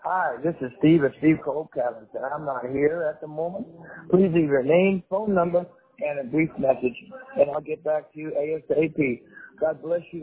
Hi, this is Steve at Steve Cole Cabins, and I'm not here at the moment. Please leave your name, phone number, and a brief message, and I'll get back to you ASAP. God bless you.